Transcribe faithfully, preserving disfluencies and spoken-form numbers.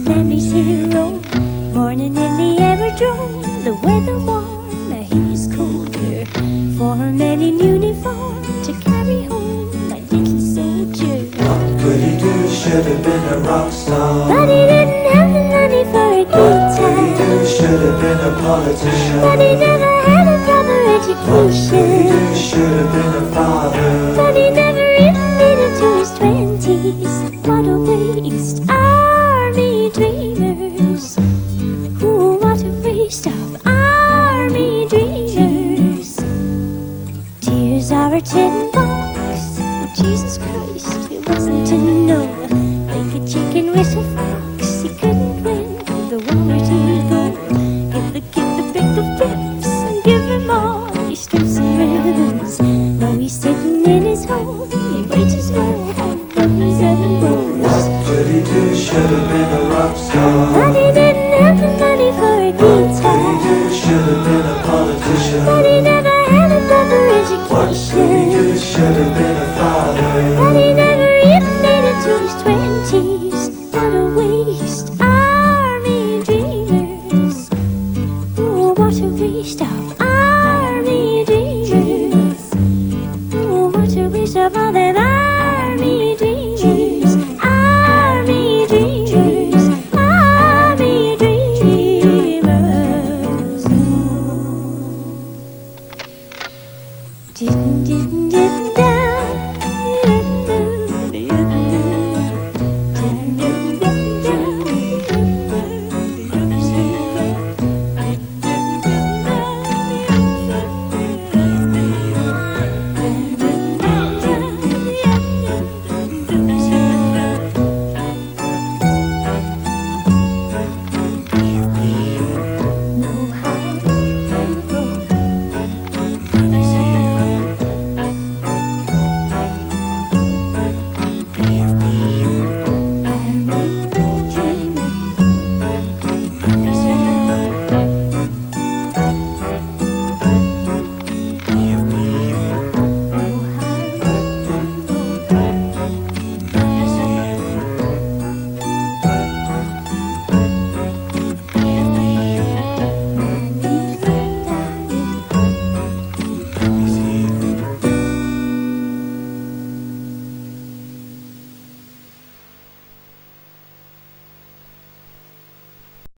family's hero. Morning in the aerodrome, the weather warm, he's colder. For a man in uniform to carry home that little soldier. What could he do? Should have been a rock star. But he didn't have the money for a What could he guitar. do? Should have been a politician. But he never had a proper What could he education. do? Should have been a father. But he never even made it to his twenties. What a waste, army dreamers. Ooh, what a waste of army dreamers. Tears are a tin box. Jesus Christ, it wasn't to know. Like a chicken with a fox, he couldn't win. The war where he go. Give the kid the big the flips and give him all his strips and ribbons. Now he's sitting in his home, he waits his wife on buttons and rolls. What could he do? Should have been a rock star. But he didn't have the money for a What could he guitar. do? Should have been a politician. But he never had a proper What could he education.